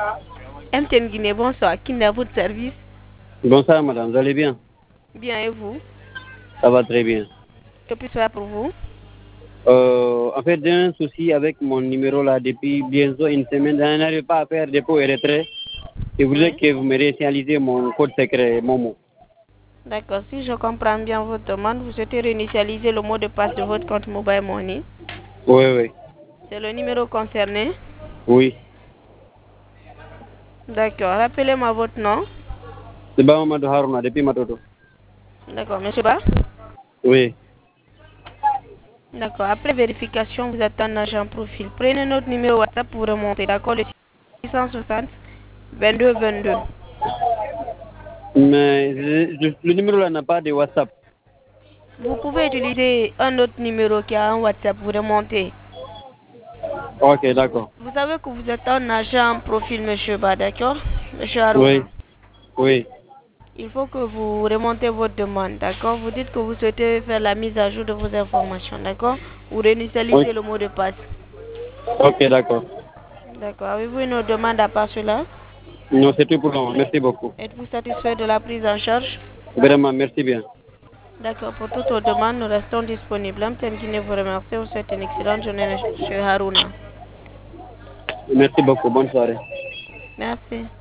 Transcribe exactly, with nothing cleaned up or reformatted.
M T N Guinée, bonsoir. Qui est à votre service? Bonsoir madame, vous allez bien? Bien, et vous? Ça va très bien. Que puis-je faire pour vous? Euh, en fait, j'ai un souci avec mon numéro là depuis bientôt une semaine. Je n'arrive pas à faire dépôt et retrait. Je voulais Oui. que vous me réinitialisiez mon code secret Momo. D'accord, si je comprends bien votre demande, vous souhaitez réinitialiser le mot de passe de votre compte Mobile Money. Oui, oui. C'est le numéro concerné? Oui. D'accord, rappelez-moi votre nom. C'est Ba Mamadou Harouna depuis Matoto. D'accord, monsieur Ba? Oui. D'accord, après vérification, vous êtes un agent profil. Prenez notre numéro WhatsApp pour remonter, d'accord, le six cent soixante vingt-deux vingt-deux. Mais je- je- le numéro là n'a pas de WhatsApp. Vous pouvez utiliser un autre numéro qui a un WhatsApp pour remonter. Ok, d'accord. Vous savez que vous êtes un agent profil, monsieur Ba, d'accord? Monsieur Oui. Harouna. Oui. Il faut que vous remontez votre demande, d'accord? Vous dites que vous souhaitez faire la mise à jour de vos informations, d'accord? Ou Ok, réinitialiser le mot de passe. ok, d'accord. D'accord. Avez-vous une autre demande à part cela? Non, c'est tout pour le moment. Merci beaucoup. Êtes-vous satisfait de la prise en charge? Vraiment, merci bien. D'accord. Pour toutes vos demandes, nous restons disponibles. M T N Guinée vous remercie. Vous souhaite une excellente journée, monsieur Harouna. Merci beaucoup. Bonne soirée. Merci.